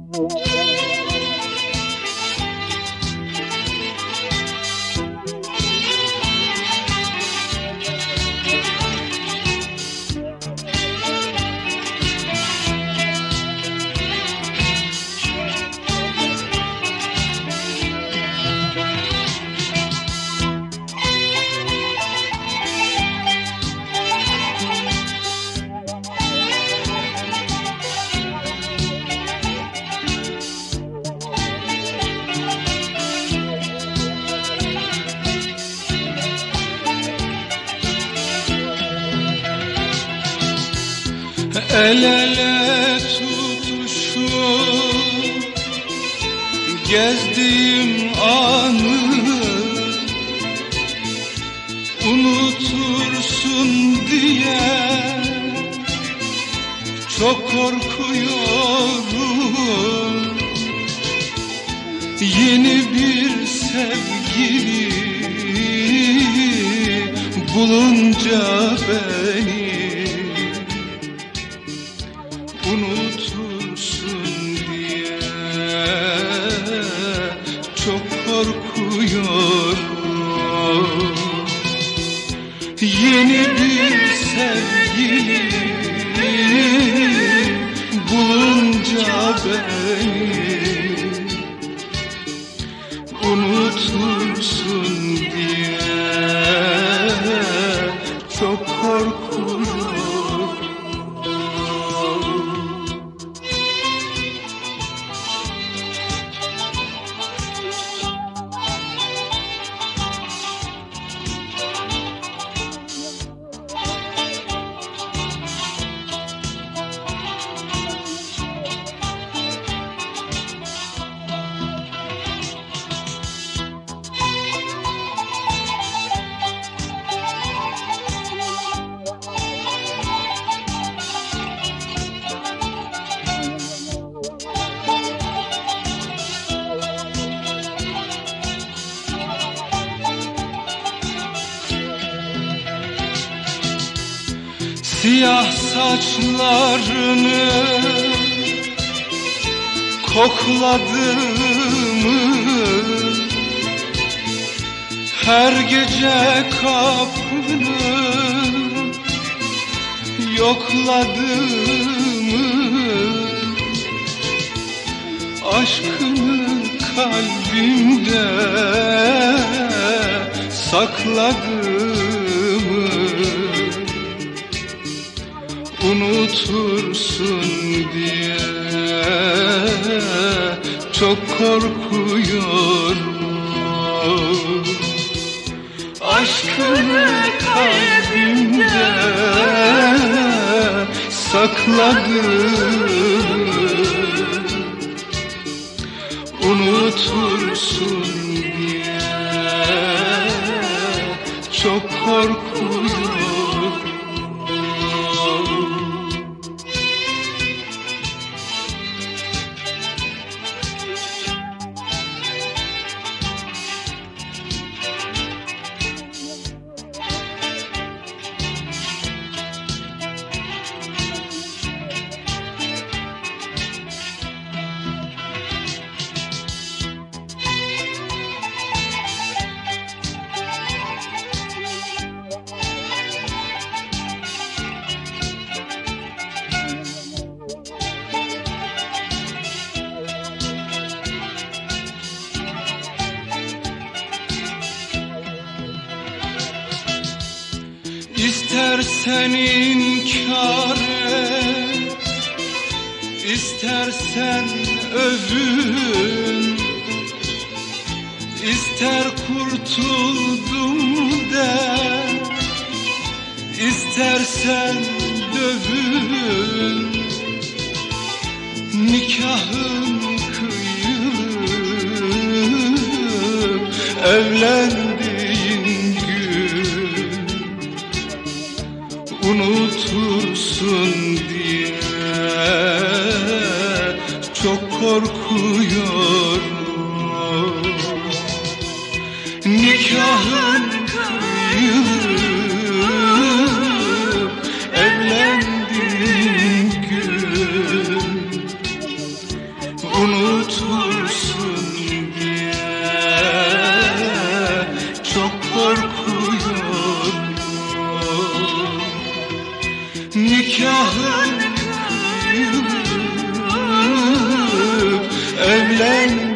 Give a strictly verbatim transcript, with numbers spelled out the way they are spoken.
El ele tutuşup gezdiğim anı unutursun diye çok korkuyorum. Yeni bir sevgili bulunca beni unutursun diye çok korkuyorum. Yeni bir sevgili bulunca beni unutursun diye çok korkuyorum. Siyah saçlarını kokladığımı, her gece kapını yokladığımı, aşkını kalbimde sakladığımı unutursun diye çok korkuyorum. Aşkını kalbimde sakladığımı unutursun diye çok korkuyorum. İstersen inkar et, istersen övün, ister kurtuldum de, istersen dövün. Nikahın kıyılıp evlendiğin gün unutursun diye çok korkuyorum. Nikahın kıyılıp evlendiğin gün unutursun diye çok korkuyorum. Nikahın kıyılıp evlen